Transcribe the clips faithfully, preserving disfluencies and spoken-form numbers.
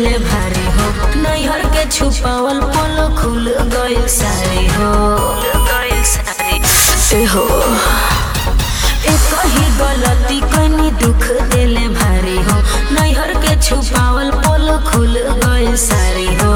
देले भारी हो नैहर के छुपावल पोलो खुल गइल सारी हो ए हो एक ही गलती कनी दुख देले भारी हो नैहर के छुपावल पोलो खुल गइल सारी हो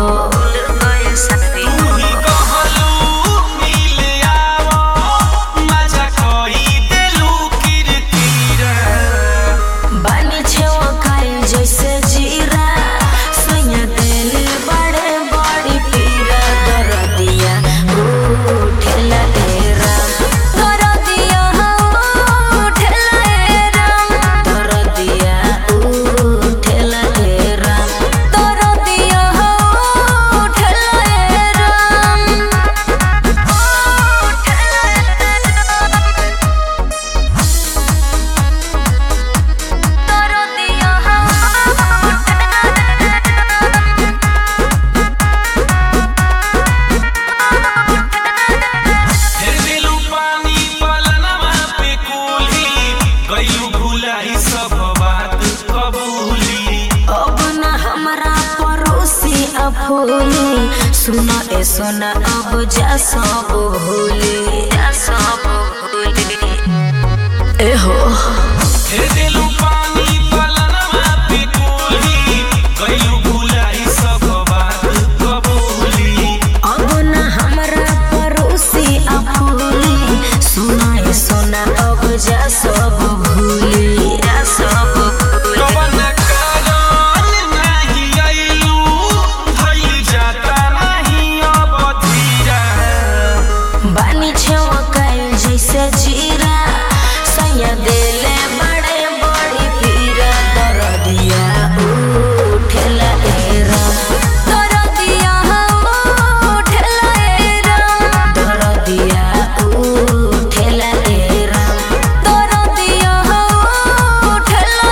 सुना ए सोना अब जा सब भूली जा सब भूली ए हो हे दिलु पानी पलनवा पे कोली गइलु भुलाई सब बात कबूली अब ना हमरा परोसी अफूली सुना ए सोना अब जा सब भूली जा सब जीरा सैया देले बड़े बड़ी पीरा दरदिया उठेला एरा दरदिया उठेला एरा दरदिया उठेला एरा दरदिया उठेला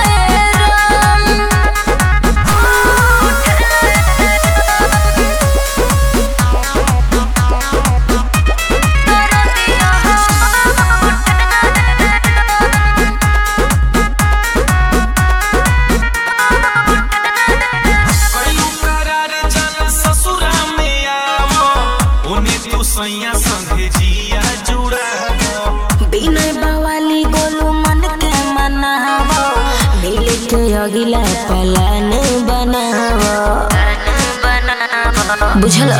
सैया संगे जिया जुड़ा बिनय बवाली गोलू मन के मनावो मिल के अगिला प्लान बनावो बुझल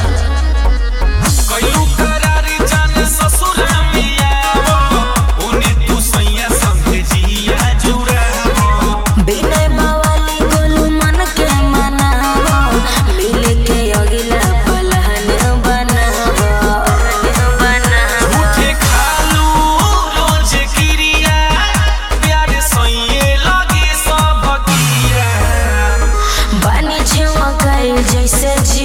कयू करार जान ससुरा में आवो ओने तू सैया संगे जिया जुड़ा बिनय बवाली गोलू मन के मनावो मिल के अगिला जैसे